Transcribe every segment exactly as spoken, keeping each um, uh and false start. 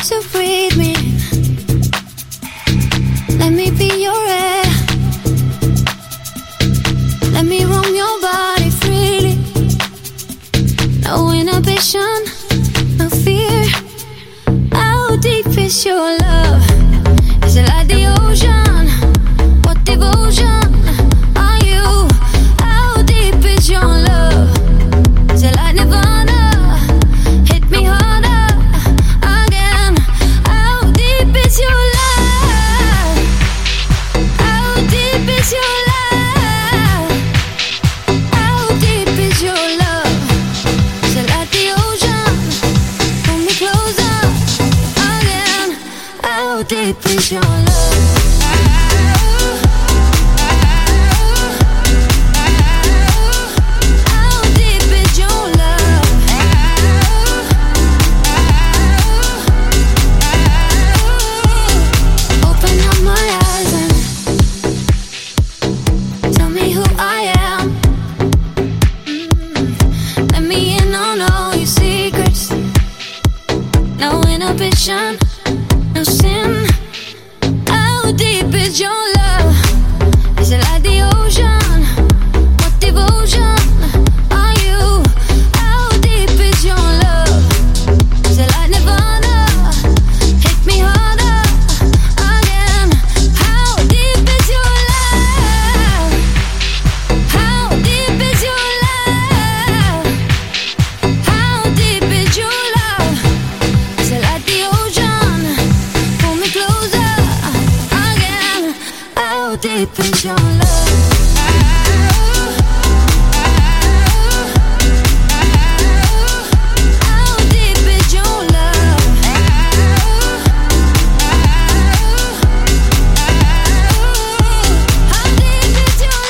to breathe me in. Let me be your air. Let me roam your body freely. No inhibition, no fear. How deep is your love? Is it like the ocean? What devotion are you? How deep is your love? Is it like Nirvana? Hit me harder again. How deep is your love? How deep is your love? How deep is your love? Is it like the ocean? Pull me closer again. How deep is your love? No sin. How deep is your love? Is it like the ocean? What devotion are you? How deep is your love? Is it like Nirvana? Hit me harder again. How deep is your love? How deep is your love? How deep is your love? Is it like the ocean? Pull me closer again. How deep is your love? How deep is your love? How deep is your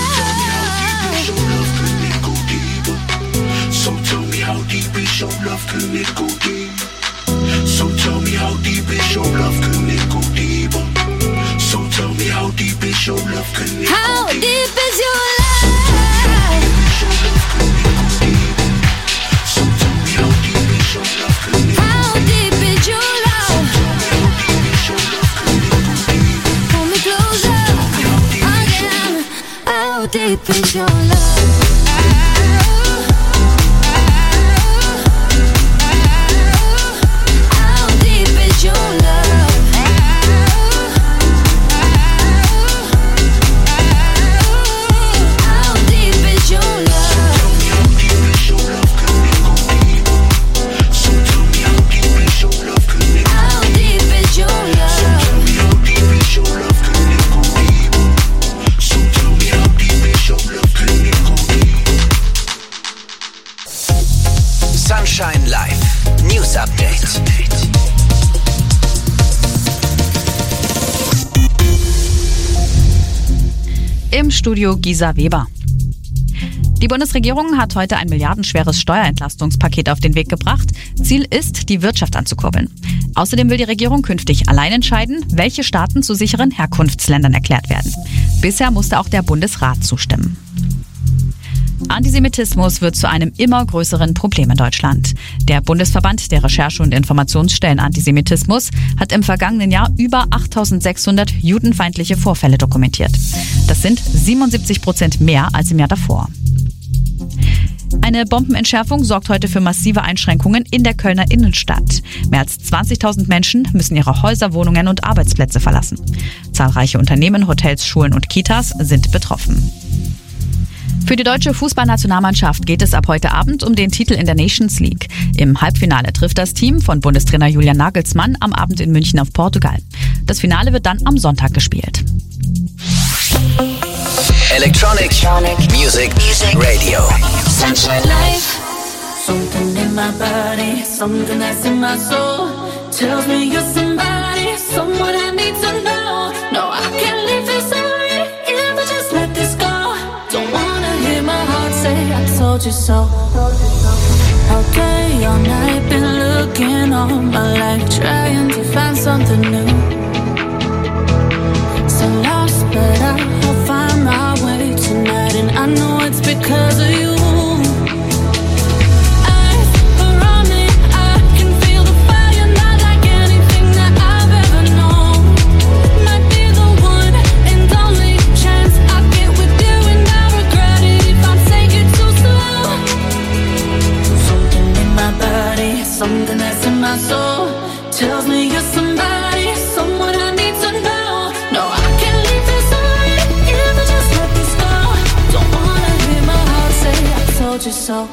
love? So tell me how deep is your love, can it go deep? So tell me how deep is your love, can it go deeper? So tell me how deep is your love, can it How go deep deeper? is your love? So tell me how deep is your love, can it go How deep is your love? Pull me closer again. How deep is your love? How deep is your love? How deep is your love? So tell me how deep is your love, can it go How deep is your love? Tell me how deep is your love, can it go deeper? So tell me how deep is your love, can it go deeper? Sunshine Live News Update. Im Studio Gisa Weber. Die Bundesregierung hat heute ein milliardenschweres Steuerentlastungspaket auf den Weg gebracht. Ziel ist, die Wirtschaft anzukurbeln. Außerdem will die Regierung künftig allein entscheiden, welche Staaten zu sicheren Herkunftsländern erklärt werden. Bisher musste auch der Bundesrat zustimmen. Antisemitismus wird zu einem immer größeren Problem in Deutschland. Der Bundesverband der Recherche- und Informationsstellen Antisemitismus hat im vergangenen Jahr über achttausendsechshundert judenfeindliche Vorfälle dokumentiert. Das sind siebenundsiebzig Prozent mehr als im Jahr davor. Eine Bombenentschärfung sorgt heute für massive Einschränkungen in der Kölner Innenstadt. Mehr als zwanzigtausend Menschen müssen ihre Häuser, Wohnungen und Arbeitsplätze verlassen. Zahlreiche Unternehmen, Hotels, Schulen und Kitas sind betroffen. Für die deutsche Fußballnationalmannschaft geht es ab heute Abend um den Titel in der Nations League. Im Halbfinale trifft das Team von Bundestrainer Julian Nagelsmann am Abend in München auf Portugal. Das Finale wird dann am Sonntag gespielt. Electronic, Music, Radio. Sunshine Life. Something in my body, something that's in my soul tells me you're somebody, someone I need to know. No, I can't leave this already if I just let this go. Don't wanna hear my heart say I told you so. All day, all night, been looking all my life, trying to find something new. So lost, but I'll find my way tonight, and I know it's because of you. Eyes around me, I can feel the fire, not like any you so.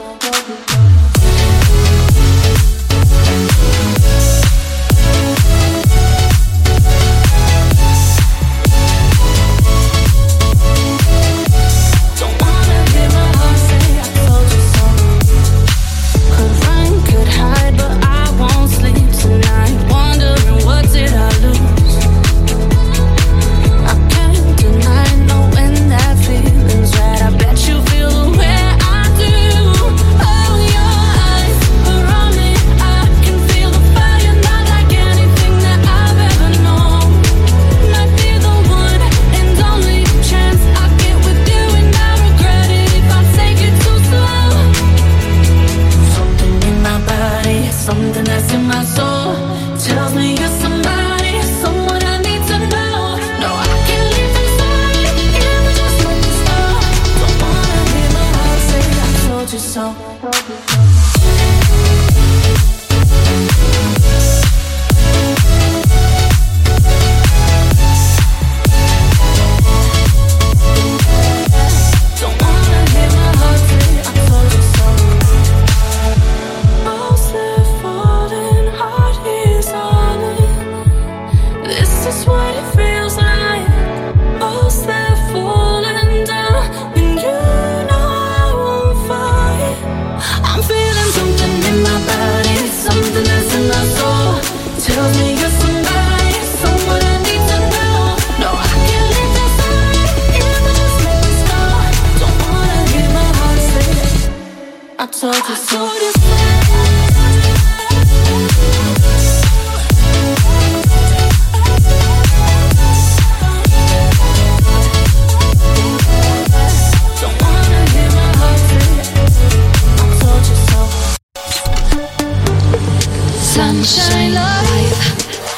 Sunshine Live.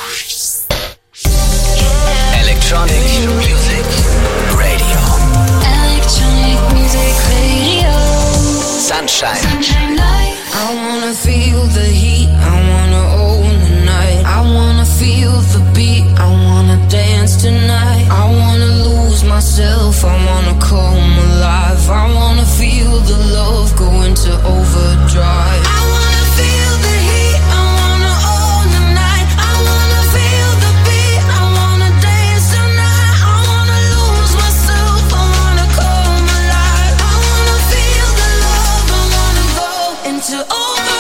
Electronic Music Radio. Electronic Music Radio. Sunshine. Sunshine Live. I wanna feel the heat, I wanna own the night. I wanna feel the beat, I wanna dance tonight. I wanna lose myself, I wanna come alive. I wanna feel the love go into overdrive. I wanna feel the heat, I wanna own the night. I wanna feel the beat, I wanna dance tonight. I wanna lose myself, I wanna come alive. I wanna feel the love, I wanna go into overdrive.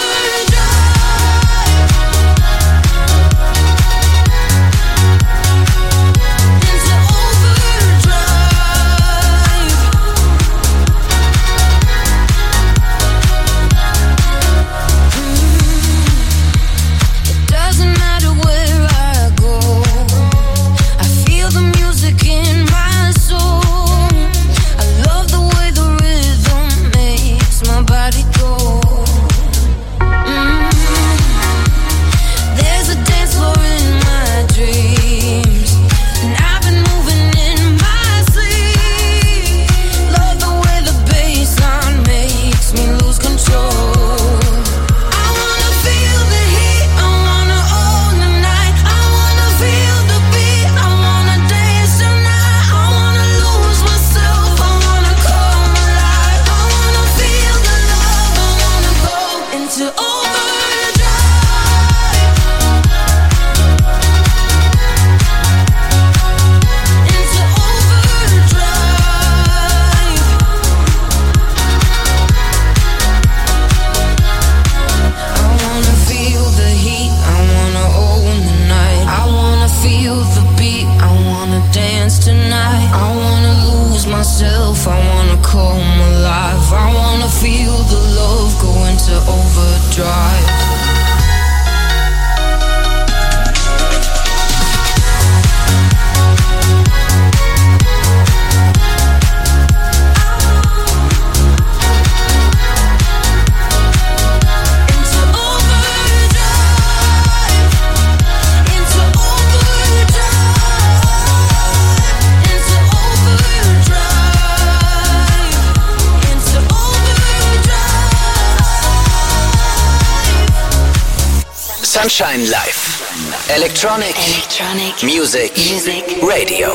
Sunshine Live. Electronic, Electronic Music, Music Radio.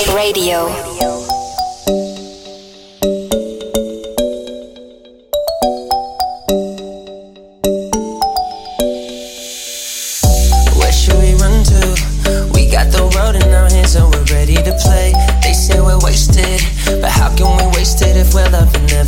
Radio.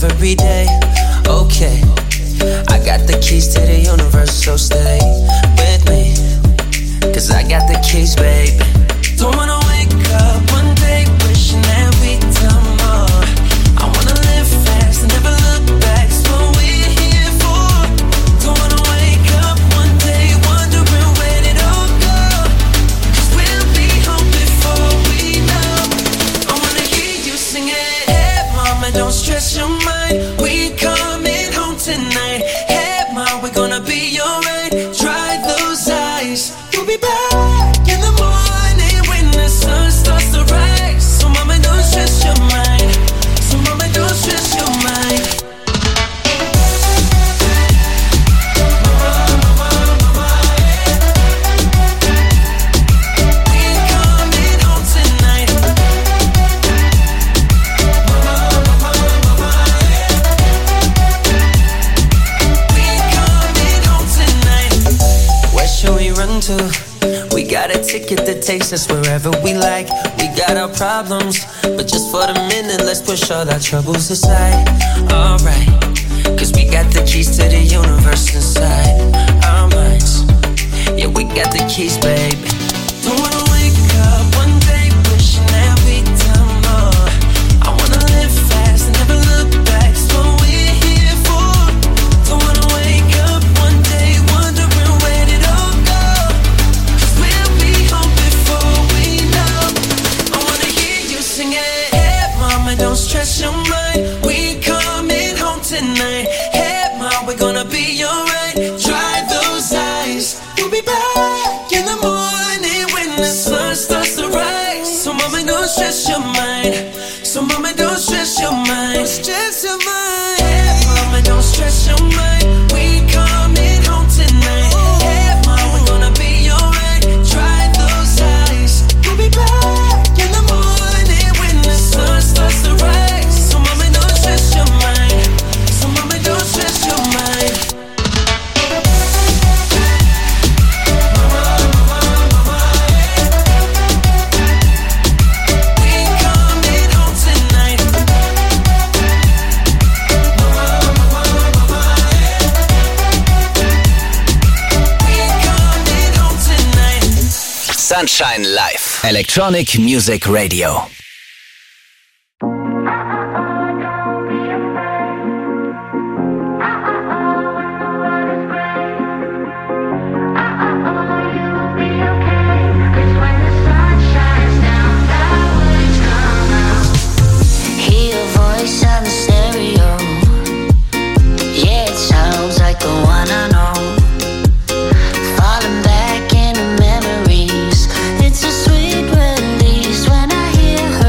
every day. Okay, I got the keys to the universe, so stay with me, cause I got the keys, baby. Don't wanna wake up one day wishing that we'd done more. I wanna live fast and never look back, it's what we're here for. Don't wanna wake up one day wondering where it all go, cause we'll be home before we know. I wanna hear you sing it. Hey mama, don't stress your mind, we coming home tonight. Hey mama, we're gonna be alright. Dry those eyes, we'll be back in the morning when the sun starts to rise. So mama, don't stress your mind, so mama, don't stress your mind. We got a ticket that takes us wherever we like. We got our problems, but just for the minute, let's push all our troubles aside. Alright, cause we got the keys to the universe inside our minds. Yeah, we got the keys, baby. Don't wanna wake up one day wishing that we'd done more. I wanna live fast and never look back, it's what we're here for. Don't wanna wake up one day wondering where it all go, cause we'll be home before we know. I wanna hear you sing it. Hey mama, don't stress your mind, we coming home tonight. Hey mama, we're gonna be alright. Dry those eyes, we'll be back in the morning when the sun starts to rise. So mama, don't stress your mind, so mama, don't stress your mind, don't stress your mind. Hey mama, don't stress your mind, we coming home tonight. Hey mama, we're gonna be alright. Dry those eyes, we'll be back in the morning when the sun starts to rise. So mama, don't stress your mind, so mama, don't stress your mind. Sunshine Live. Electronic Music Radio. It's a sweet release when I hear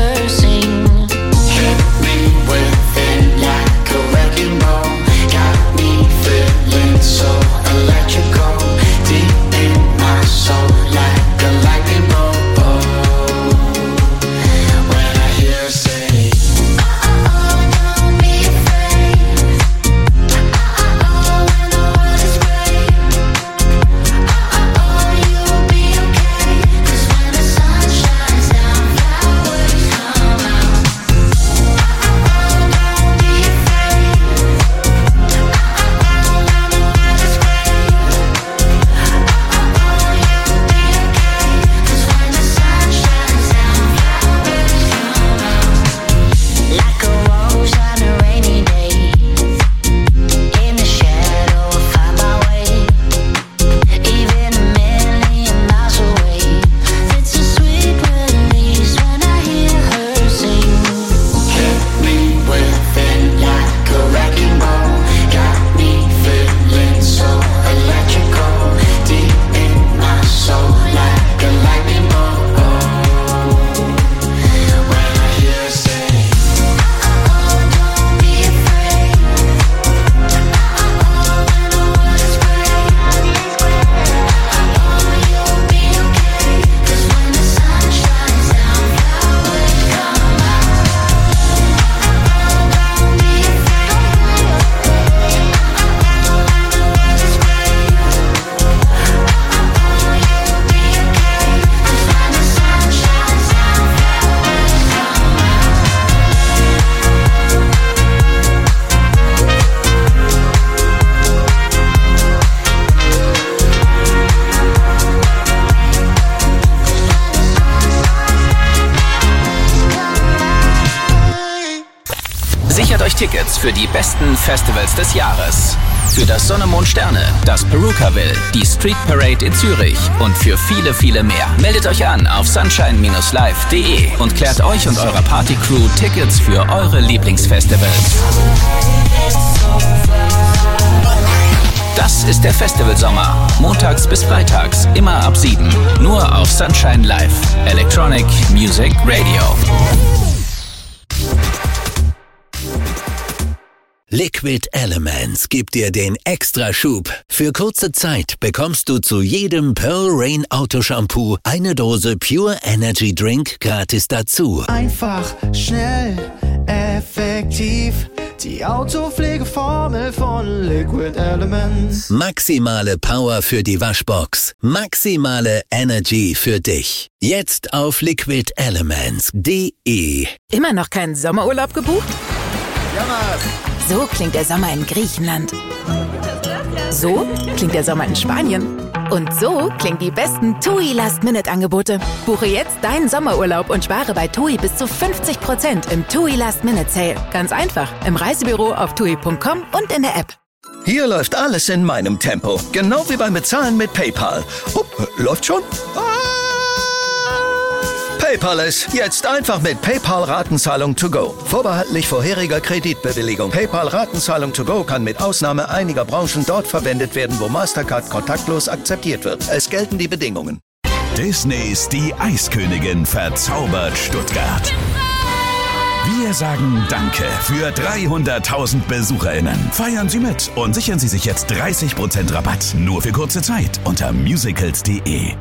Sichert euch Tickets für die besten Festivals des Jahres. Für das Sonne, Mond, Sterne, das Perukaville, die Street Parade in Zürich und für viele, viele mehr. Meldet euch an auf sunshine Bindestrich live Punkt de und klärt euch und eurer Partycrew Tickets für eure Lieblingsfestivals. Das ist der Festivalsommer. Montags bis freitags, immer ab sieben. Nur auf Sunshine Live. Electronic Music Radio. Liquid Elements gibt dir den Extraschub. Für kurze Zeit bekommst du zu jedem Pearl Rain Autoshampoo eine Dose Pure Energy Drink gratis dazu. Einfach, schnell, effektiv. Die Autopflegeformel von Liquid Elements. Maximale Power für die Waschbox. Maximale Energy für dich. Jetzt auf liquid elements punkt de. Immer noch keinen Sommerurlaub gebucht? Ja, Mann. So klingt der Sommer in Griechenland. So klingt der Sommer in Spanien. Und so klingen die besten TUI Last-Minute-Angebote. Buche jetzt deinen Sommerurlaub und spare bei TUI bis zu fünfzig Prozent im TUI Last-Minute-Sale. Ganz einfach, im Reisebüro auf tui punkt com und in der App. Hier läuft alles in meinem Tempo. Genau wie beim Bezahlen mit PayPal. Oh, läuft schon? Ah! PayPal-es. Jetzt einfach mit PayPal-Ratenzahlung to go. Vorbehaltlich vorheriger Kreditbewilligung. PayPal-Ratenzahlung to go kann mit Ausnahme einiger Branchen dort verwendet werden, wo Mastercard kontaktlos akzeptiert wird. Es gelten die Bedingungen. Disneys Die Eiskönigin verzaubert Stuttgart. Wir sagen Danke für dreihunderttausend BesucherInnen. Feiern Sie mit und sichern Sie sich jetzt dreißig Prozent Rabatt. Nur für kurze Zeit unter musicals punkt de.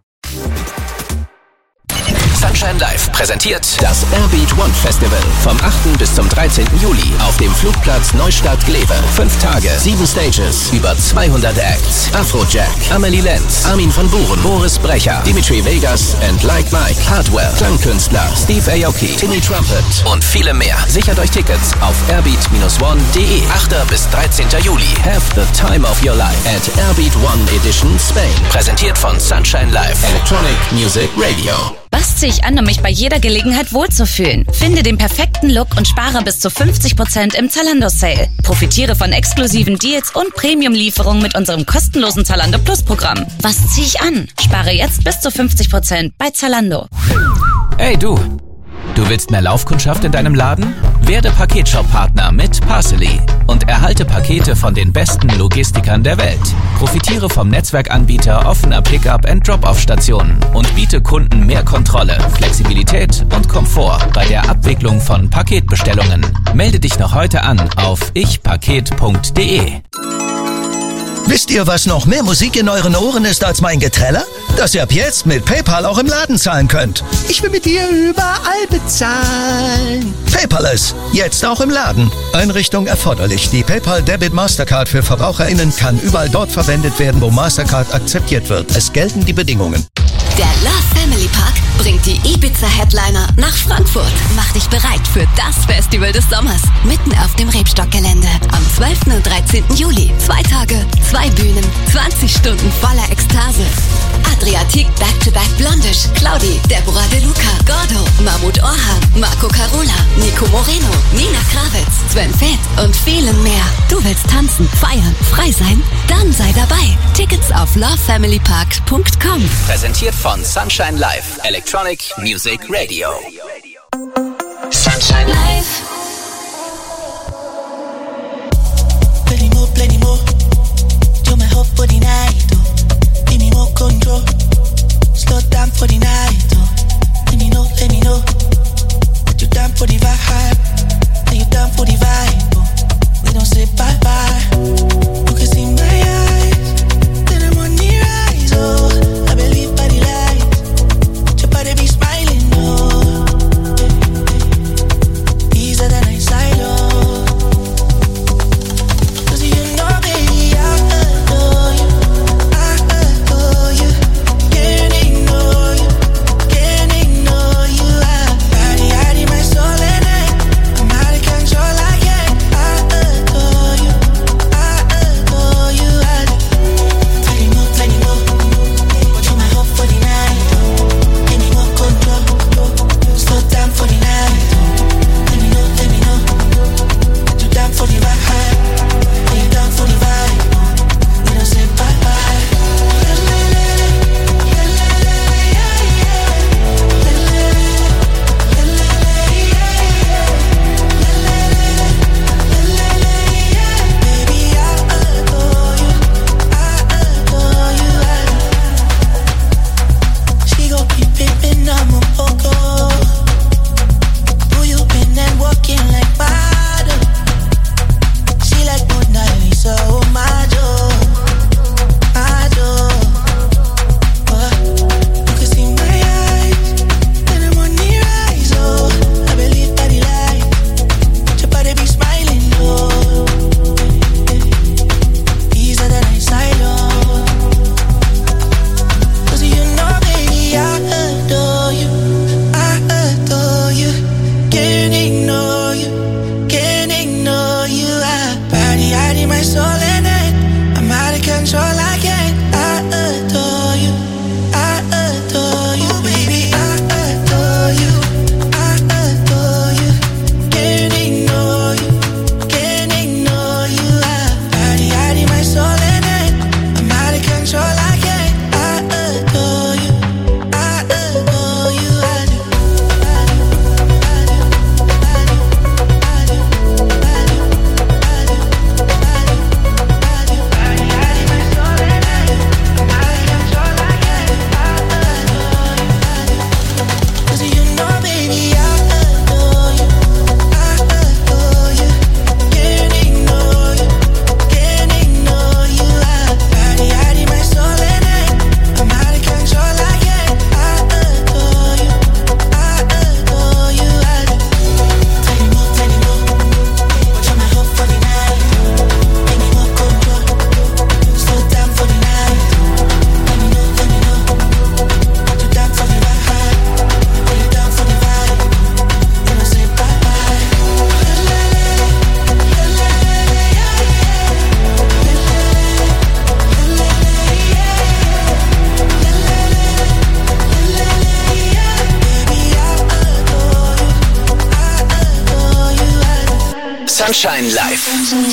Sunshine Live präsentiert das Airbeat One Festival vom achten bis zum dreizehnten Juli auf dem Flugplatz Neustadt-Glewe. Fünf Tage, sieben Stages, über zweihundert Acts. Afrojack, Amelie Lenz, Armin von Buuren, Boris Brecher, Dimitri Vegas and Like Mike, Hardwell, Klangkünstler, Steve Aoki, Timmy Trumpet und viele mehr. Sichert euch Tickets auf airbeat Bindestrich one punkt de. achten bis dreizehnten Juli. Have the time of your life at Airbeat One Edition Spain. Präsentiert von Sunshine Live. Electronic Music Radio. Was ziehe ich an, um mich bei jeder Gelegenheit wohlzufühlen? Finde den perfekten Look und spare bis zu fünfzig Prozent im Zalando-Sale. Profitiere von exklusiven Deals und Premium-Lieferungen mit unserem kostenlosen Zalando Plus-Programm. Was ziehe ich an? Spare jetzt bis zu fünfzig Prozent bei Zalando. Hey du! Du willst mehr Laufkundschaft in deinem Laden? Werde Paketshop-Partner mit Parcely und erhalte Pakete von den besten Logistikern der Welt. Profitiere vom Netzwerkanbieter offener Pickup- und Drop-Off-Stationen und biete Kunden mehr Kontrolle, Flexibilität und Komfort bei der Abwicklung von Paketbestellungen. Melde dich noch heute an auf ich paket punkt de. Wisst ihr, was noch mehr Musik in euren Ohren ist als mein Geträller? Dass ihr ab jetzt mit PayPal auch im Laden zahlen könnt. Ich will mit dir überall bezahlen. PayPal-es. Jetzt auch im Laden. Einrichtung erforderlich. Die PayPal Debit Mastercard für VerbraucherInnen kann überall dort verwendet werden, wo Mastercard akzeptiert wird. Es gelten die Bedingungen. Der Love Family Park bringt die Ibiza-Headliner nach Frankfurt. Mach dich bereit für das Festival des Sommers. Mitten auf dem Rebstock-Gelände. Am zwölften und dreizehnten Juli. Zwei Tage, zwei Bühnen, zwanzig Stunden voller Ekstase. Adriatic Back-to-Back Blondish, Claudi, Deborah De Luca, Gordo, Mahmoud Orhan, Marco Carola, Nico Moreno, Nina Kravitz, Sven Feth und vielen mehr. Du willst tanzen, feiern, frei sein? Dann sei dabei. Tickets auf love family park punkt com. Präsentiert von Sunshine Live. Electronic Music Radio. Sunshine Live. Plenty more, plenty more. You're my hope for the night. Oh. Give me more control. Slow down for the night. Oh. Let me know, let me know. That you down for the vibe. Are you down for the vibe? Oh. We don't say bye bye. You can see my eyes. Then I'm on the rise. Oh, I believe by the light. Your body be smiling. Oh. adore you, can't ignore you. I body, hiding my soul in it. I'm out of control, I can't. I adore you, I adore you, baby. I adore you, I adore you, can't ignore you, can't ignore you. I body, hiding my soul in it. I'm out of control, I can't. I adore you, I adore you, I do. Sunshine Live.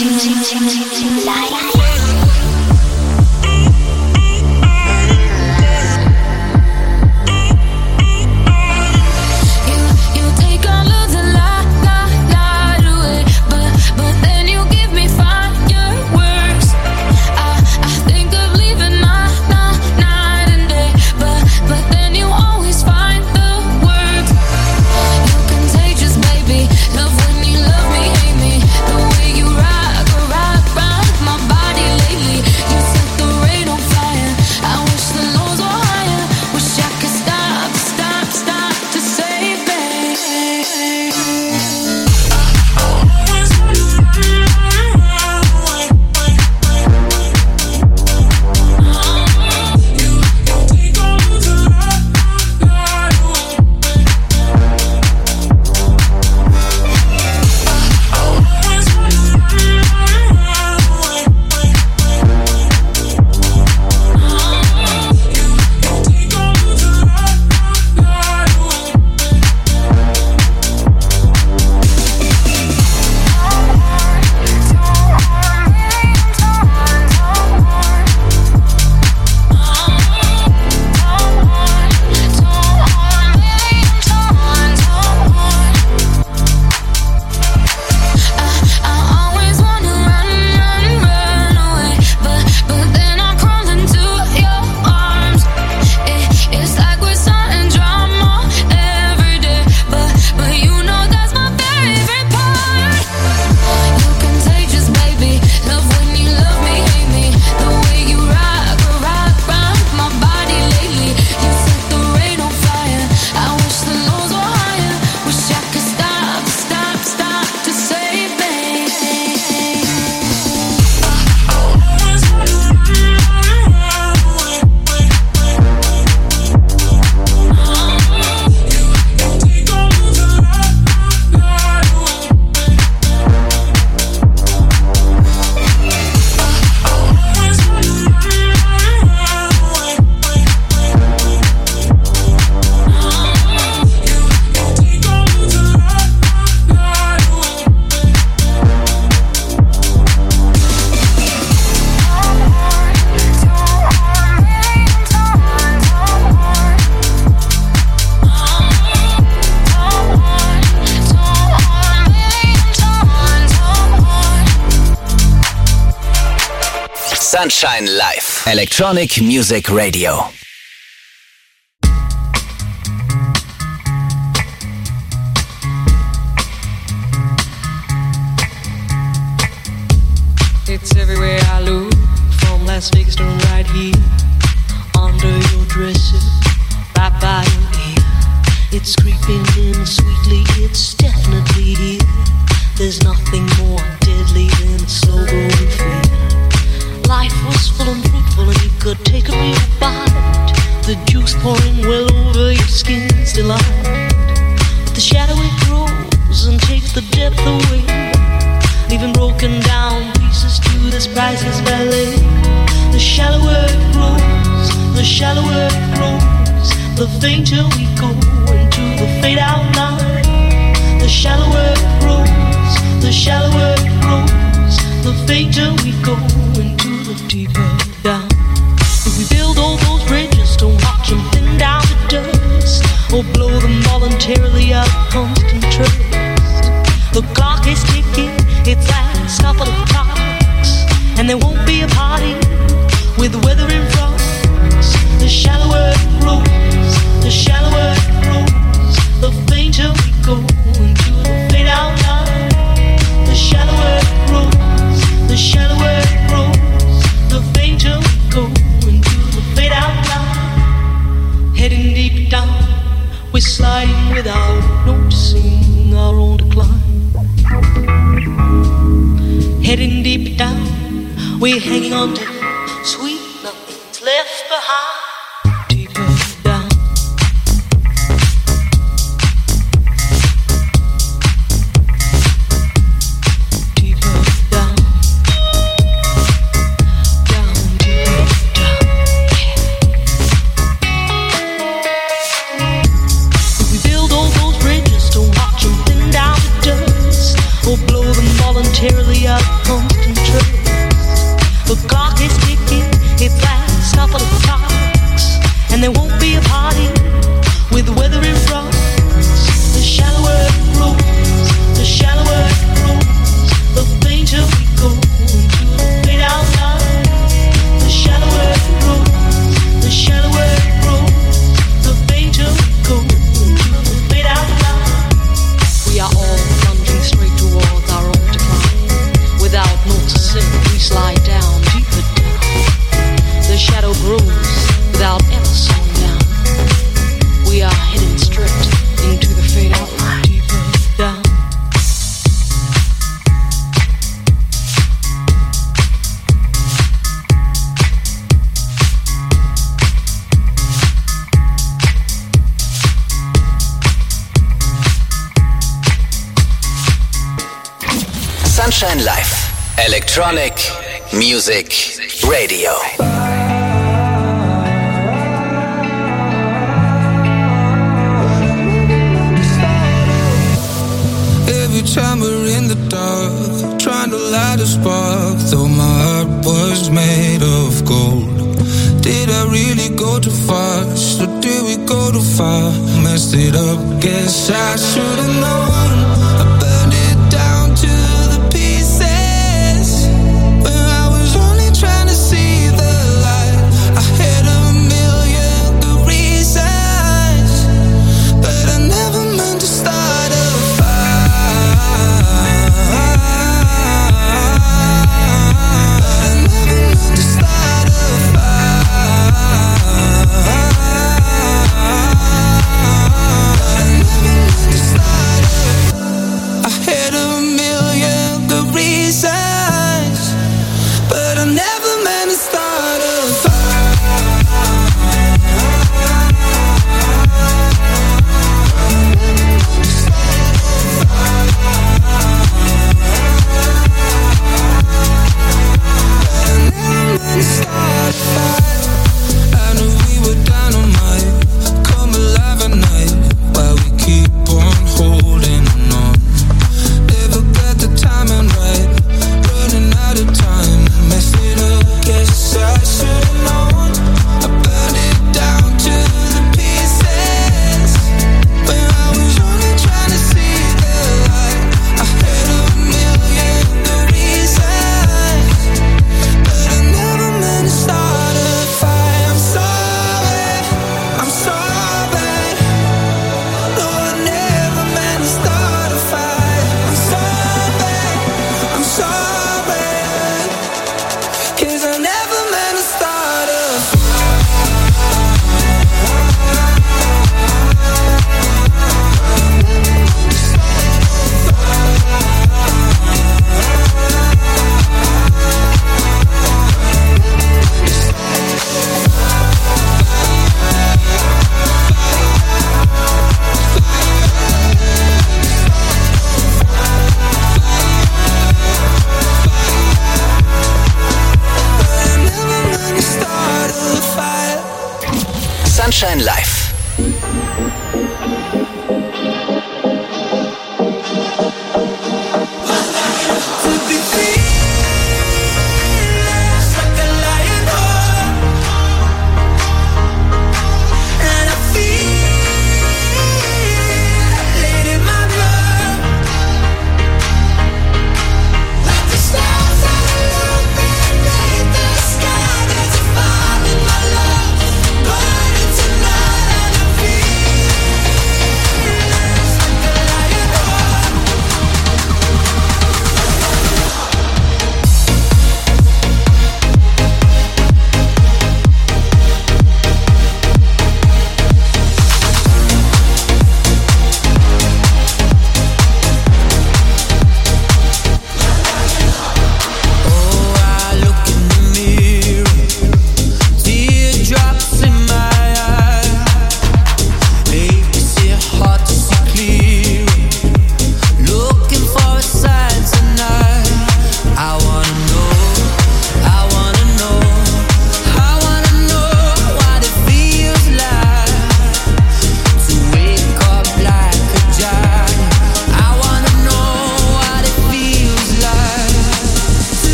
Sunshine Live. Electronic Music Radio. It's everywhere I look, from Las Vegas to right here, under your dresser, right by your ear. It's creeping in sweetly, it's definitely here. There's nothing more deadly than a slow growing fear. Life was full and fruitful and you could take a real bite. The juice pouring well over your skin's delight. But the shadow it grows and takes the depth surprises ballet. The shallower it grows, the shallower it grows, the fainter we go into the fade out line. The shallower it grows, the shallower it grows, the fainter we go into the deeper down. If we build all those bridges, don't watch them thin down to dust, or blow them voluntarily out of constant trust. The clock is ticking, its last couple of clocks, and there won't be a party with the weather in front. The shallower it grows, the shallower it grows, the fainter we go into the fade out line. The shallower it grows, the shallower it grows, the fainter we go into the fade out line. Heading deep down, we're sliding without noticing our own decline. Heading deep down, we're hanging on to sweet nothing's left behind. Deeper down. Deeper down. Down, deeper down. If we build all those bridges, don't watch them thin down to dust, or blow them voluntarily out of constant trust. The clock is ticking, its last couple of clocks, and there won't be a party with the weather in front. The shallower it grows, the shallower it grows, the fainter we go into the fade out line. The shallower it grows, the shallower it grows, the fainter we go into the fade out line. We are all plunging straight towards our own decline. Without noticing, we slide down, deeper down. The shadow grows without ever slowing down. We are heading straight into the fade out line. Deeper down. Sunshine Live. Electronic Music Radio. Every time we're in the dark, trying to light a spark, though my heart was made of gold. Did I really go too fast, or did we go too far? Messed it up, guess I should've known. I burned it down to the pieces, when I was only trying to see the light. I had a million good reasons, but I never meant to start a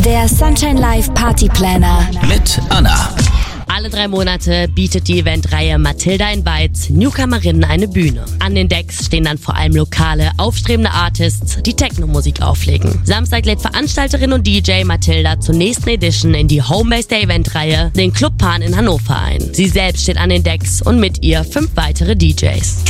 Der Sunshine Live Party Planner mit Anna. Alle drei Monate bietet die Eventreihe Matilda Invites Newcomerinnen eine Bühne. An den Decks stehen dann vor allem lokale, aufstrebende Artists, die Techno-Musik auflegen. Samstag lädt Veranstalterin und D J Matilda zur nächsten Edition in die Homebase der Eventreihe, den Club Pan in Hannover ein. Sie selbst steht an den Decks und mit ihr fünf weitere D Js.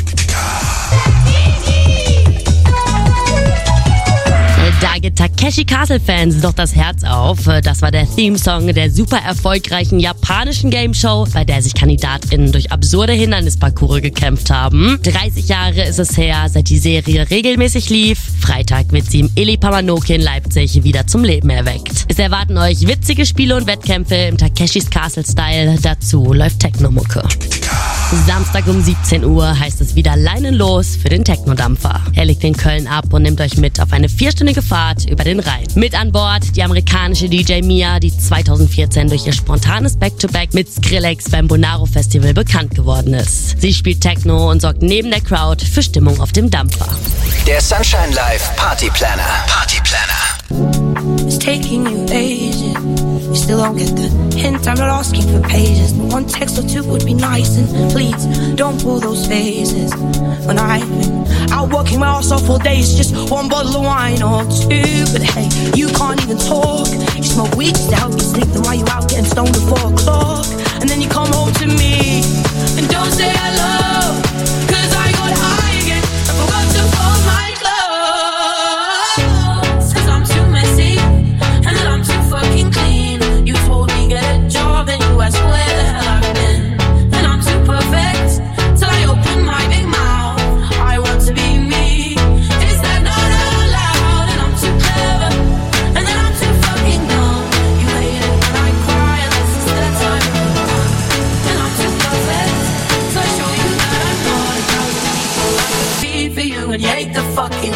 Da geht Takeshi Castle-Fans doch das Herz auf. Das war der Theme-Song der super erfolgreichen japanischen Game-Show, bei der sich KandidatInnen durch absurde Hindernisparcours gekämpft haben. dreißig Jahre ist es her, seit die Serie regelmäßig lief. Freitag wird sie im Eli Pamanoki in Leipzig wieder zum Leben erweckt. Es erwarten euch witzige Spiele und Wettkämpfe im Takeshis Castle-Style. Dazu läuft Techno-Mucke. Samstag um siebzehn Uhr heißt es wieder leinenlos für den Technodampfer. Er legt in Köln ab und nimmt euch mit auf eine vierstündige Fahrt über den Rhein. Mit an Bord die amerikanische D J Mia, die zweitausendvierzehn durch ihr spontanes Back-to-Back mit Skrillex beim Bonaro Festival bekannt geworden ist. Sie spielt Techno und sorgt neben der Crowd für Stimmung auf dem Dampfer. Der Sunshine Live Party Planner. Party Planner. It's taking you ages. You still don't get the hint. I'm not asking for pages. But one text or two would be nice. And please don't pull those phases. When I've been out working my ass off all day, it's just one bottle of wine or two. But hey, you can't even talk. You smoke weed just to help you sleep. Then why you out getting stoned at four o'clock? And then you come home to me and don't say hello. Cause I got high again. I forgot to fold my clothes. Cause I'm too messy and then I'm too fucking clean. You told me get a job and you asked where the hell I've been. And I'm too perfect till I open my big mouth. I want to be me. Is that not allowed? And I'm too clever and then I'm too fucking dumb. You hate it when I cry unless it's that time of the month. And I'm too perfect so I show you that I'm not a thousand people I could be for you and you hate the fucking.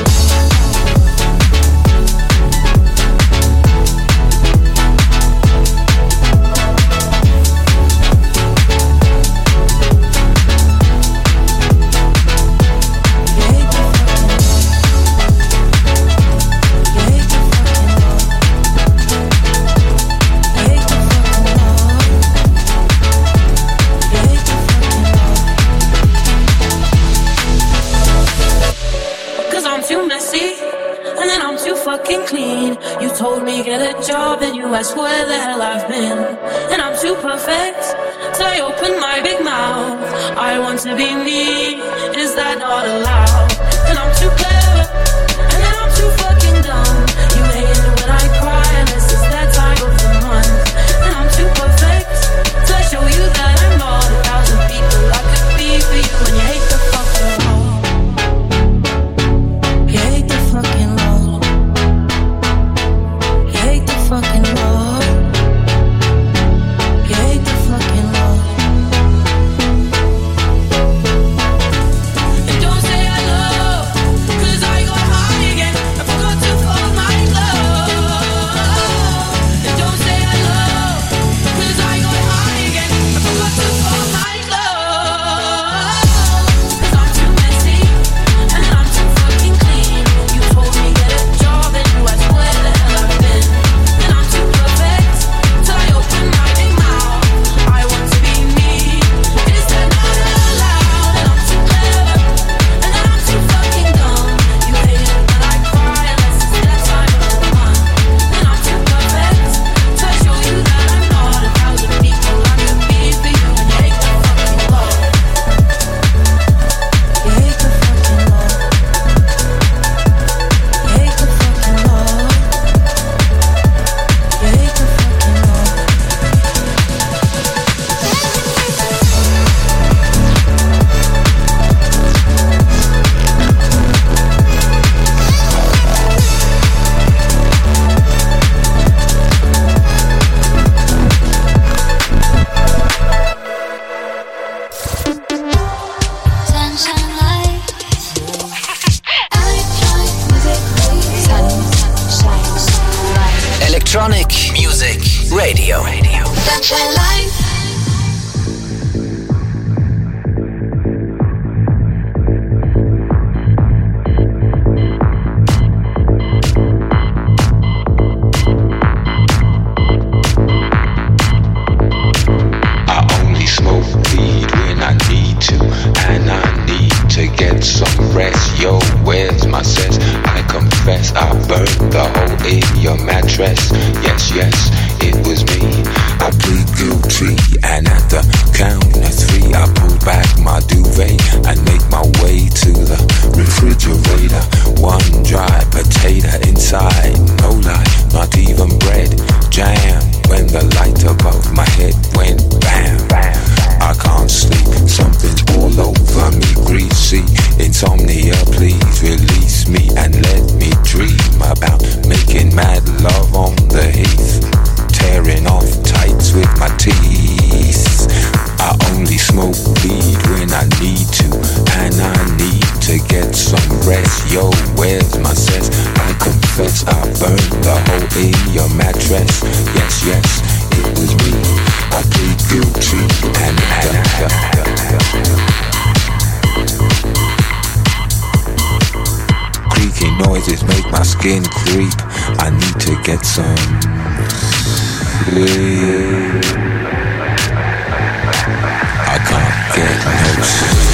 You told me get a job and you asked where the hell I've been. And I'm too perfect till I open my big mouth. I want to be me, is that not allowed? And I'm too clever and then I'm too fucking dumb. You hate it when I cry unless it's that time of the month. And I'm too perfect till I show you that I'm not a thousand people I could be for you. And you hate the fucking law. You hate the fucking law. Fucking law. You hate the fucking law. And don't say hello, cause I got high again. I forgot to fold my clothes. And don't say hello, cause I got high again. I forgot to fold my clothes. Cause I'm too messy and then I'm too fucking clean. You told me get a job and you asked where the hell I've been. Electronic Music Radio. Sunshine Live. mattress. Yes, yes, it was me. I plead guilty and creaky noises make my skin creep. I need to get some sleep. I can't get no sleep.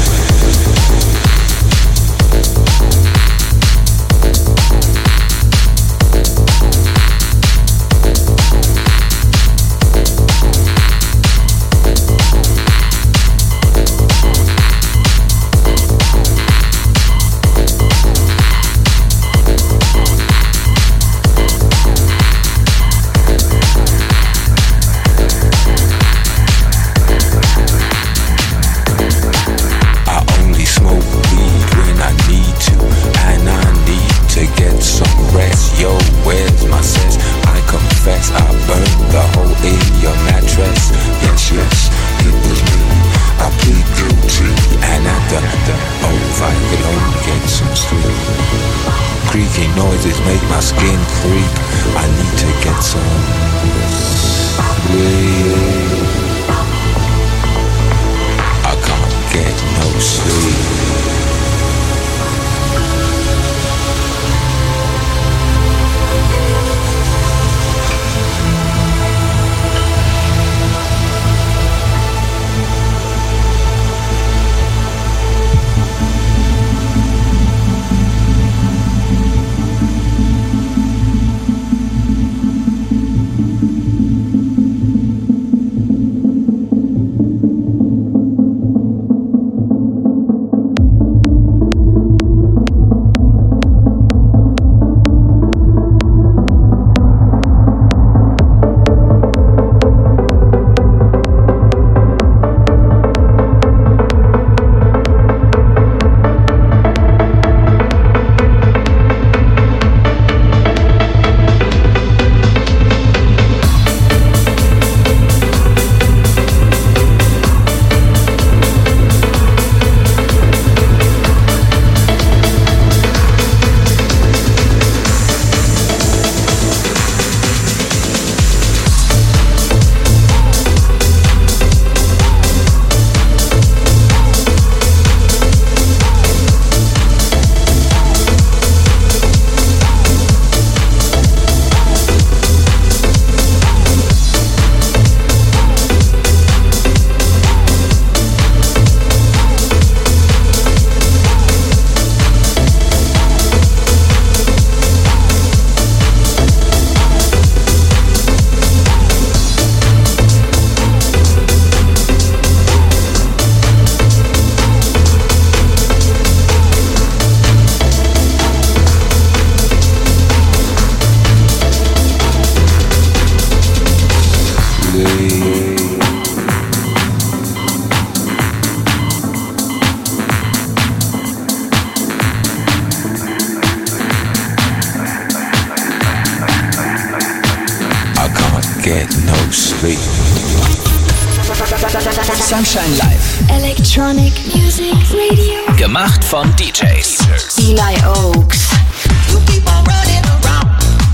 Sunshine Live. Electronic Music Radio. Gemacht von D Js. Eli Oaks. You keep on running around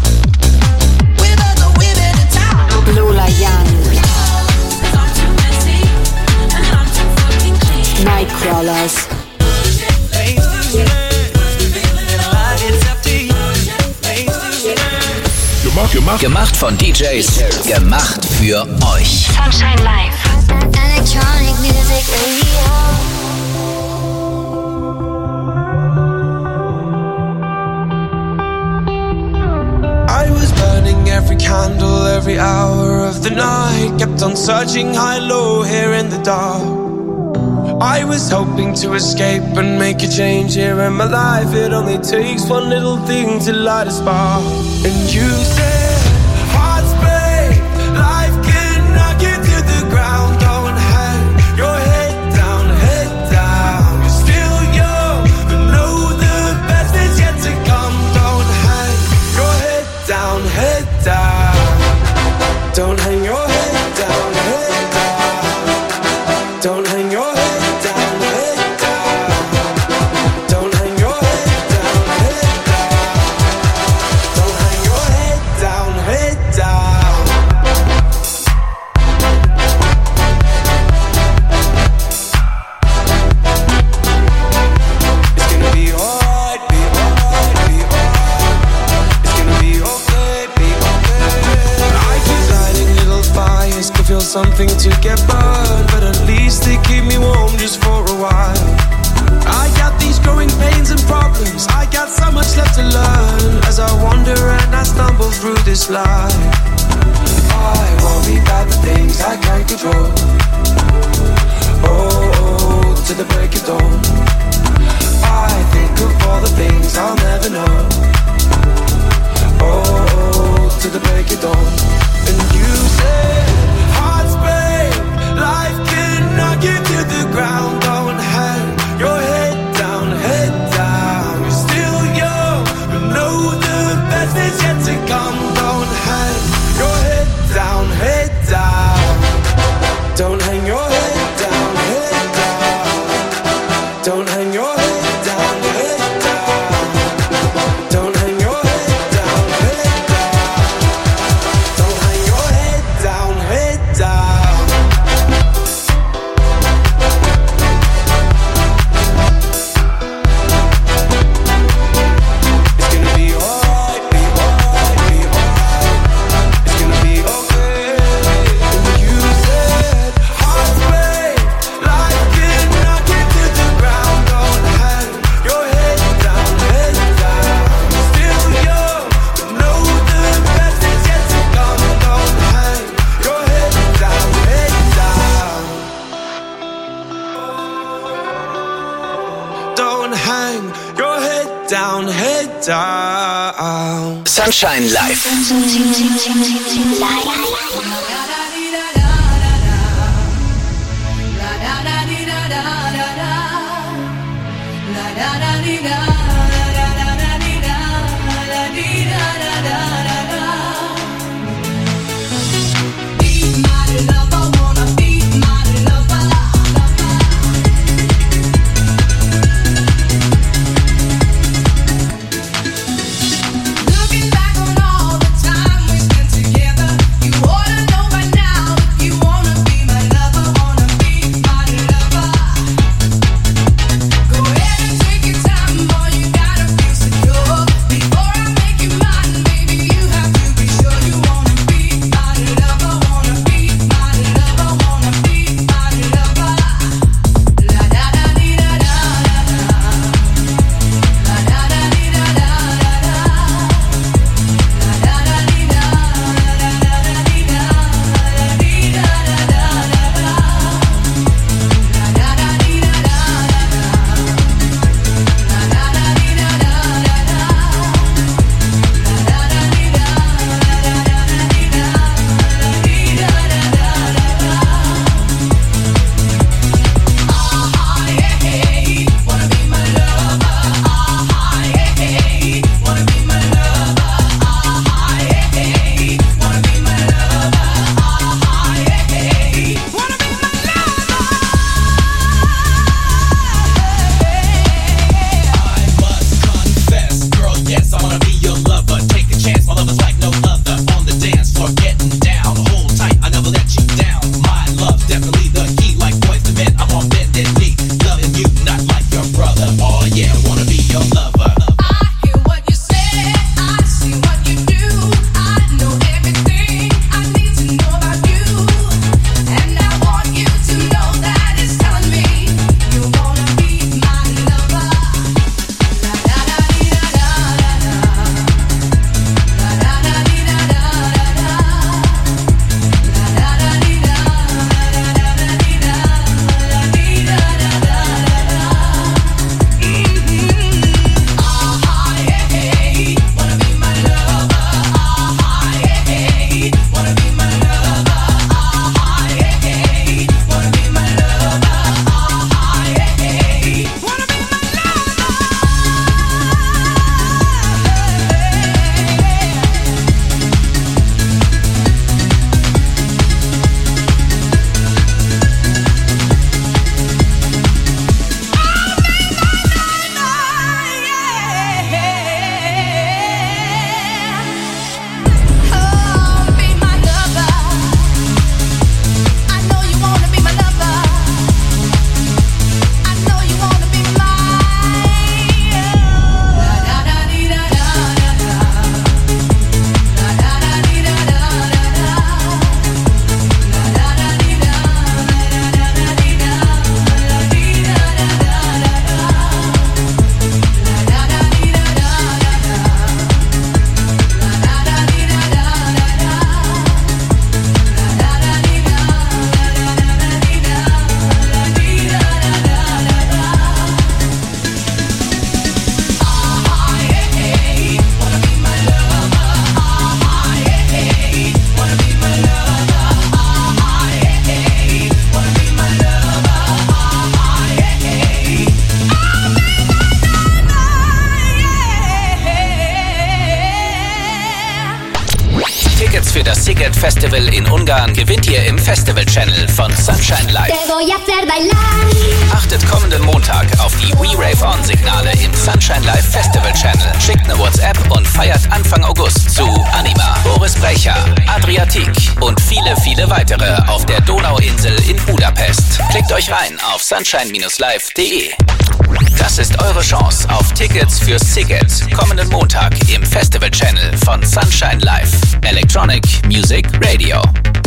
with other women in town. Lola Young. Nightcrawlers. Gemacht, gemacht. Gemacht von D Js. Gemacht für euch. Sunshine Live. Electronic Music Radio. I was burning every candle, every hour of the night. Kept on searching high, low, here in the dark. I was hoping to escape and make a change here in my life. It only takes one little thing to light a spark. And you said, hearts break, life can knock you to the ground. Don't hang your head down, head down. You're still young, but know the best is yet to come. Don't hang your head down, head down. Don't hang your head down, head down. Don't hang your head. Head down. It's gonna be alright, be alright, be alright. It's gonna be okay, be okay. I keep lighting little fires to feel something to get burned, but at least they keep me warm just for a while. I got these growing pains and problems. I got so much left to learn as I wander and I stumble through this life. I worry about the things I can't control. Oh, to the break of dawn. I think of all the things I'll never know. Oh, to the break of dawn. And you say, hearts break, life can knock you to the ground. Don't hang your head down, head down. You're still young, but know the best is yet to come. Don't hang your head down, head down. Don't hang your head down, head down. Don't hang your head down, head down. Don't hang your head down, head down. Don't hang your head down, head down. Down, head down. Sunshine Live. Looking back on all the time we spent together, you ought to know by now. das Sziget Festival in Ungarn gewinnt ihr im Festival Channel von Sunshine Live. Achtet kommenden Montag auf die We Rave On Signale im Sunshine Live Festival Channel. Schickt eine WhatsApp und feiert Anfang August zu Anima, Boris Brecher, Adriatik und viele, viele weitere auf der Donauinsel in Budapest. Klickt euch rein auf sunshine Bindestrich live punkt de. Das ist eure Chance auf Tickets für Sziget kommenden Montag im Festival Channel von Sunshine Live. Electronic Music Radio.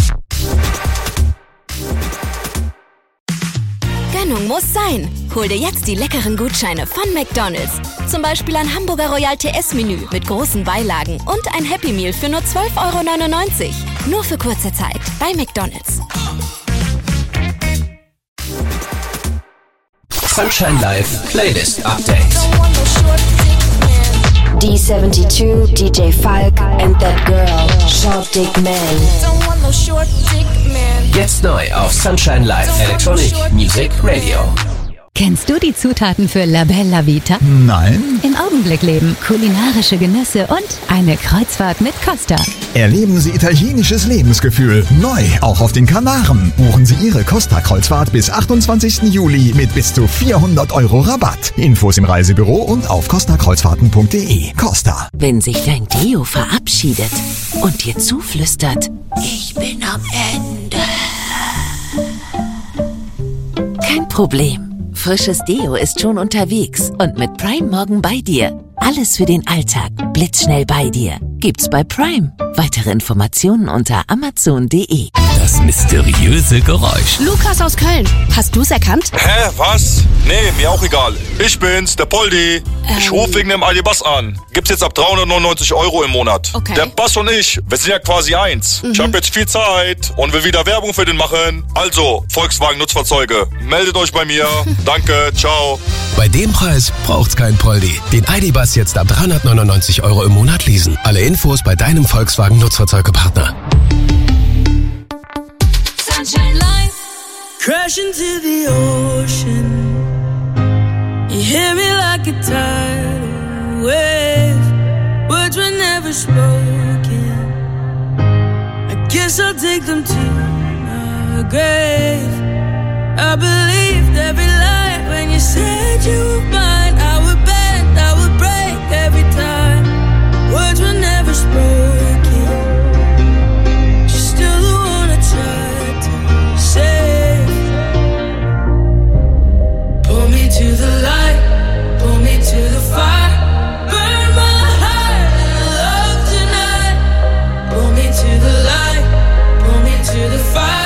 Gönnung muss sein. Hol dir jetzt die leckeren Gutscheine von McDonald's. Zum Beispiel ein Hamburger Royal T S-Menü mit großen Beilagen und ein Happy Meal für nur zwölf Euro neunundneunzig. Nur für kurze Zeit bei McDonald's. Sunshine Live Playlist Update. D seventy-two, D J Falk and That Girl, Short Dick Man. Jetzt neu auf Sunshine Live Electronic Music Radio. Kennst du die Zutaten für La Bella Vita? Nein. Im Augenblick leben, kulinarische Genüsse und eine Kreuzfahrt mit Costa. Erleben Sie italienisches Lebensgefühl. Neu, auch auf den Kanaren. Buchen Sie Ihre Costa-Kreuzfahrt bis achtundzwanzigsten Juli mit bis zu vierhundert Euro Rabatt. Infos im Reisebüro und auf costa kreuzfahrten punkt de. Costa. Wenn sich dein Deo verabschiedet und dir zuflüstert, ich bin am Ende. Kein Problem. Frisches Deo ist schon unterwegs und mit Prime morgen bei dir. Alles für den Alltag, blitzschnell bei dir. Gibt's bei Prime. Weitere Informationen unter amazon punkt de. Das mysteriöse Geräusch. Lukas aus Köln. Hast du's erkannt? Hä, was? Nee, mir auch egal. Ich bin's, der Poldi. Ähm. Ich rufe wegen dem Aldi-Bass an. Gibt's jetzt ab dreihundertneunundneunzig Euro im Monat. Okay. Der Bass und ich, wir sind ja quasi eins. Mhm. Ich hab jetzt viel Zeit und will wieder Werbung für den machen. Also, Volkswagen Nutzfahrzeuge, meldet euch bei mir. Danke, ciao. Bei dem Preis braucht's kein Poldi. Den Aldi-Bass jetzt ab dreihundertneunundneunzig Euro im Monat leasen. Alle Infos bei deinem Volkswagen Nutzfahrzeugepartner. Sunshine Life. Crash into the ocean. You hear me like a tidal wave. Words were never spoken. I guess I'll take them to my grave. I believed every lie when you said you were mine. I would bend, I would break every time. Words were never spoken. You're still the one I tried to save. Pull me to the light, pull me to the fire. Burn my heart in love tonight. Pull me to the light, pull me to the fire.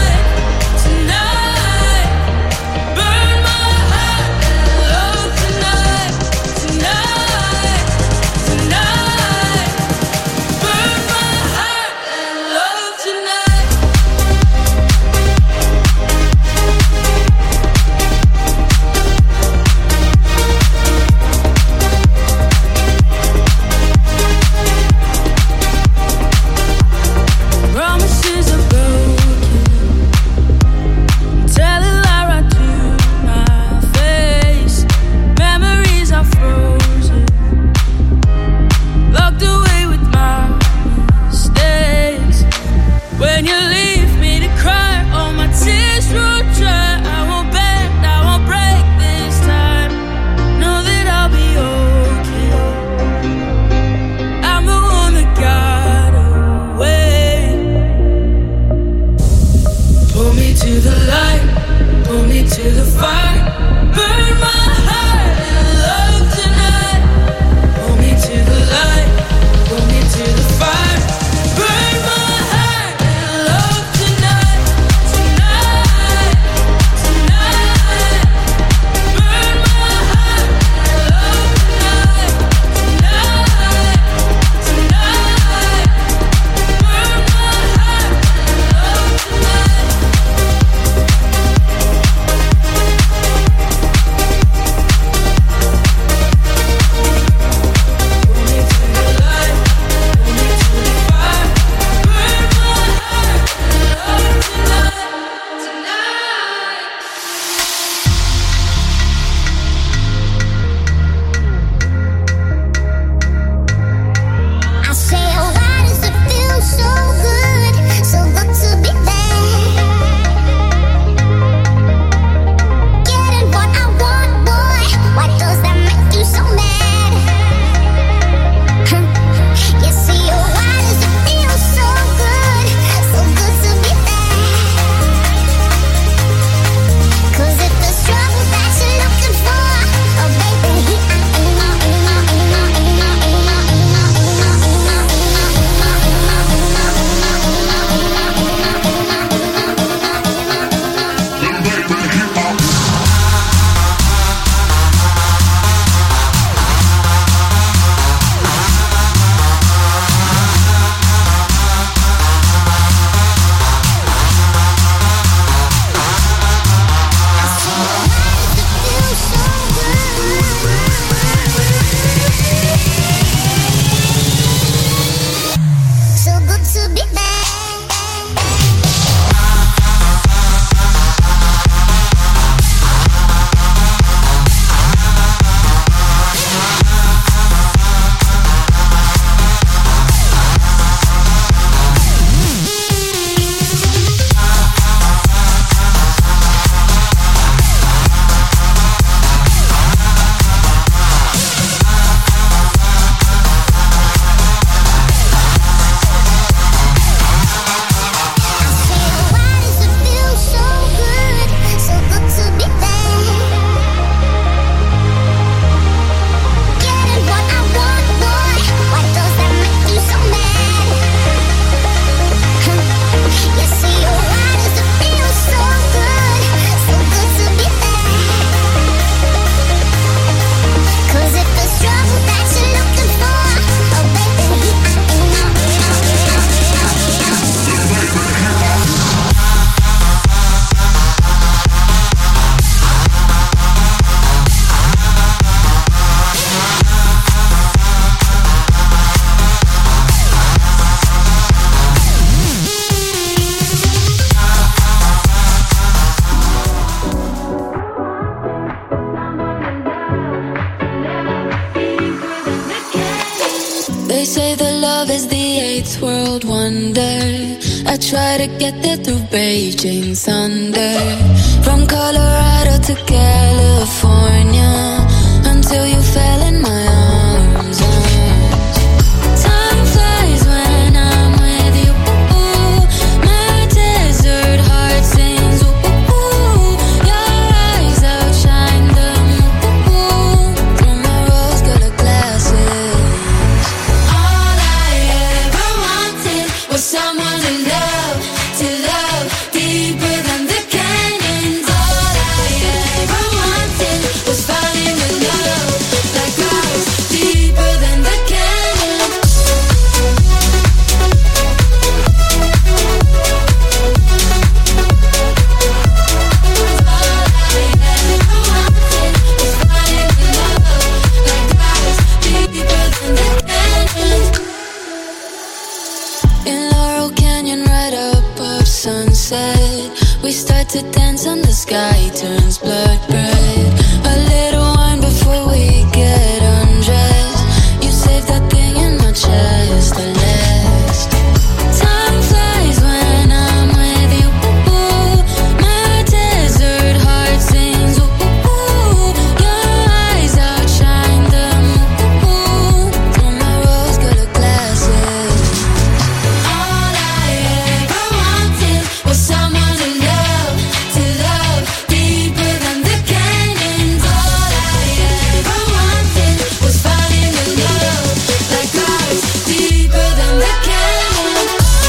Tonight, tonight, burn my heart in love tonight. They say that love is the eighth world wonder. I try to get there through Beijing thunder. From Colorado to California, until you fell in my arms. Time flies when I'm with you. My desert heart sings. Your eyes outshine them. Through my rose-colored glasses. All I ever wanted was someone to love, to love deeper than the canyons. All I ever wanted was falling in love like clouds deeper than the canyons. All I ever wanted was falling in love like clouds deeper than the canyons. In Laurel Canyon, right above sunset, we start to dance and the sky turns blood red. A little wine before we get undressed. You save that thing in my chest, the last. Time flies when I'm with you. My desert heart sings. Your eyes outshine them. Through my rose-colored glasses. All I ever wanted was someone to love, to love deeper than the canyons. All I ever wanted was falling in love like clouds deeper than the canyons.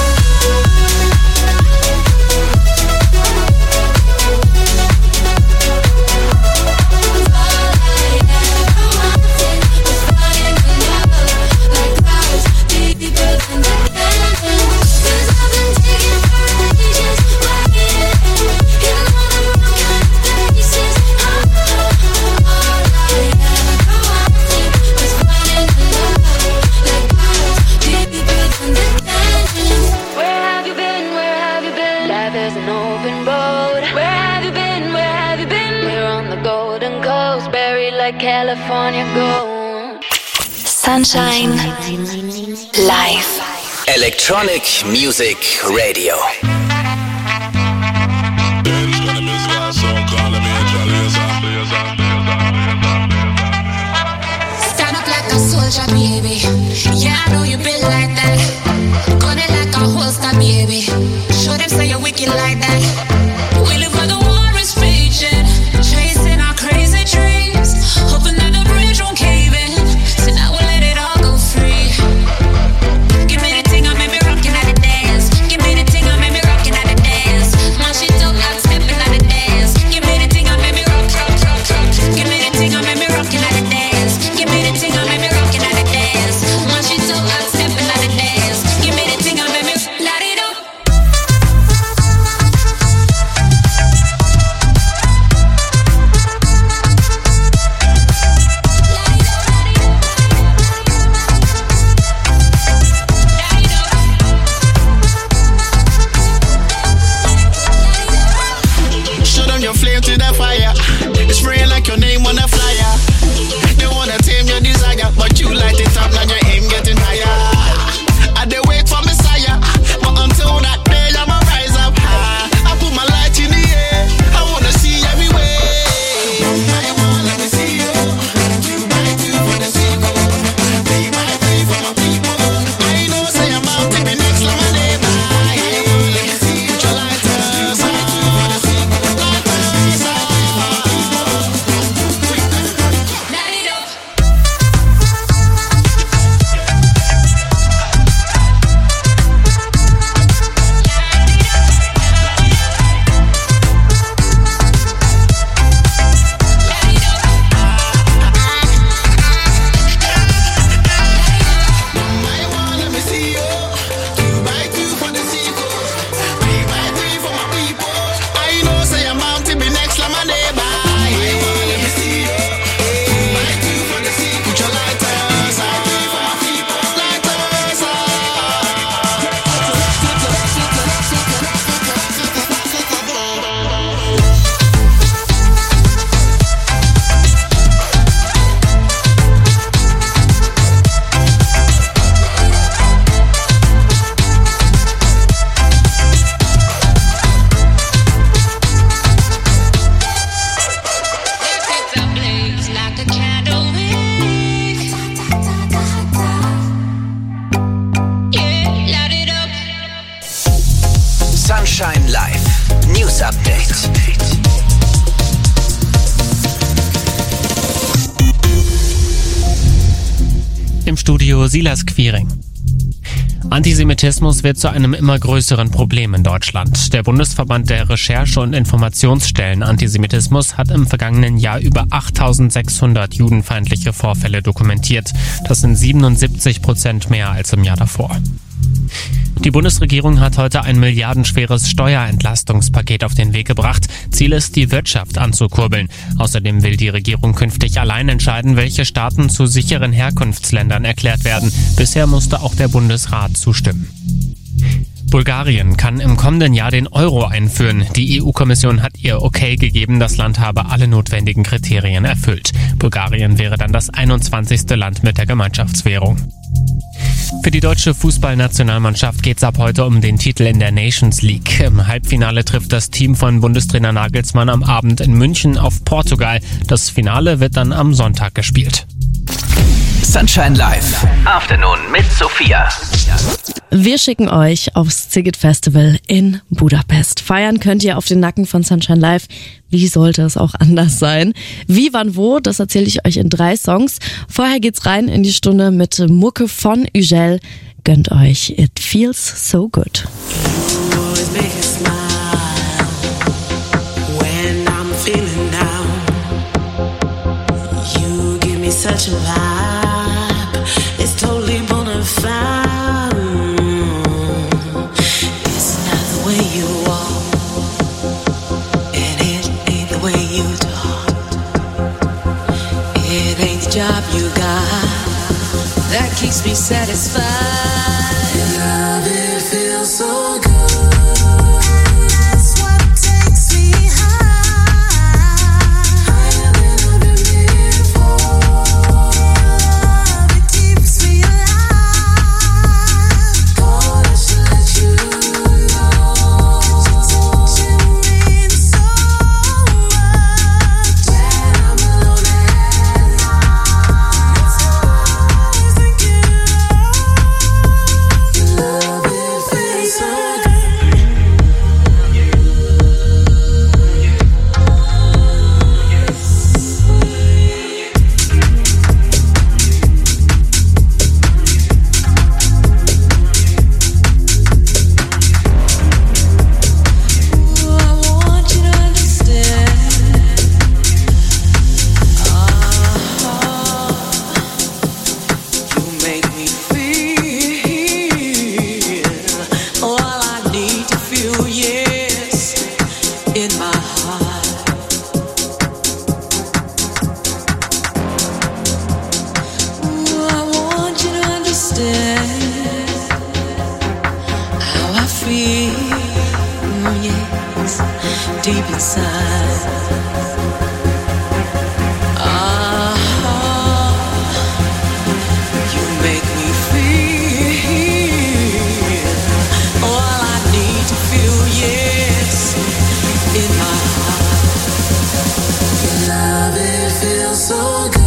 Where have you been? Where have you been? Life is an open boat. Where have you been? Where have you been? We're on the Golden Coast, buried like California gold. Sunshine Live. Electronic Music Radio. Stand up like a soldier, baby. Yeah, I know you been like that. Gun it like a holster, baby. Show them say you're wicked like that. We live where the war is raging, chasing our crazy dreams, hoping that the bridge won't cave in. So now we'll let it all go free. Give me the thing, I made me rockin' at the dance. Give me the thing, I made me rockin' at the dance. My shit don't got steppin' at the dance. Give me the thing, I made me rock, rock, rock, rock. Give me the thing, I made me rockin' at the dance. Give me the thing, I made me rockin' at the dance. My shit don't got steppin' at the dance. Give me the thing, I made me light it up. Das Update. Im Studio Silas Quiring. Antisemitismus wird zu einem immer größeren Problem in Deutschland. Der Bundesverband der Recherche- und Informationsstellen Antisemitismus hat im vergangenen Jahr über achttausendsechshundert judenfeindliche Vorfälle dokumentiert. Das sind siebenundsiebzig Prozent mehr als im Jahr davor. Die Bundesregierung hat heute ein milliardenschweres Steuerentlastungspaket auf den Weg gebracht. Ziel ist, die Wirtschaft anzukurbeln. Außerdem will die Regierung künftig allein entscheiden, welche Staaten zu sicheren Herkunftsländern erklärt werden. Bisher musste auch der Bundesrat zustimmen. Bulgarien kann im kommenden Jahr den Euro einführen. Die E U-Kommission hat ihr Okay gegeben, das Land habe alle notwendigen Kriterien erfüllt. Bulgarien wäre dann das einundzwanzigste Land mit der Gemeinschaftswährung. Für die deutsche Fußballnationalmannschaft geht's ab heute um den Titel in der Nations League. Im Halbfinale trifft das Team von Bundestrainer Nagelsmann am Abend in München auf Portugal. Das Finale wird dann am Sonntag gespielt. Sunshine Live. Afternoon mit Sophia. Wir schicken euch aufs Ziget Festival in Budapest. Feiern könnt ihr auf den Nacken von Sunshine Live. Wie sollte es auch anders sein? Wie, wann, wo, das erzähle ich euch in drei Songs. Vorher geht's rein in die Stunde mit Mucke von Ugel. Gönnt euch It Feels So Good. Such a vibe, it's totally bona fide. It's not the way you walk, and it ain't the way you talk. It ain't the job you got that keeps me satisfied. Love, it feels so good. Deep inside, ah, you make me feel all I need to feel, yes, in my heart. Love, it feels so good.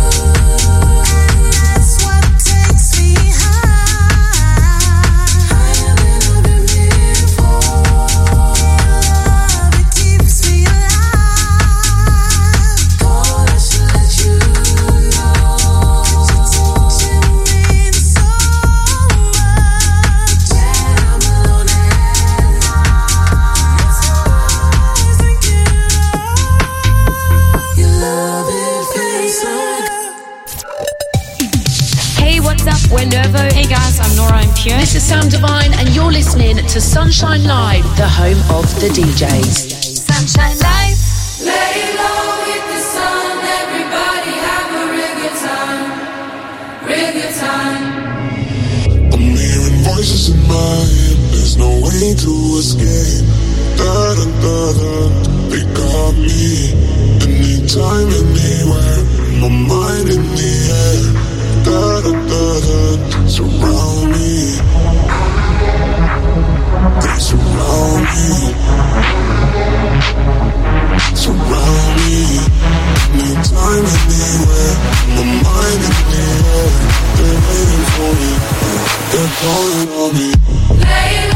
Hey guys, I'm Nora En Pure. This is Sam Divine and you're listening to Sunshine Live, the home of the D Js. Sunshine Live. Lay low, hit the sun, everybody have a real good time, real good time. I'm hearing voices in my head, there's no way to escape. Da da da da, they got me. Anytime, anywhere, my mind in the air. Da da da da, surround me. They surround me. Surround me. Anytime, anywhere, my mind in the air. They're waiting for me. They're calling on me. Lay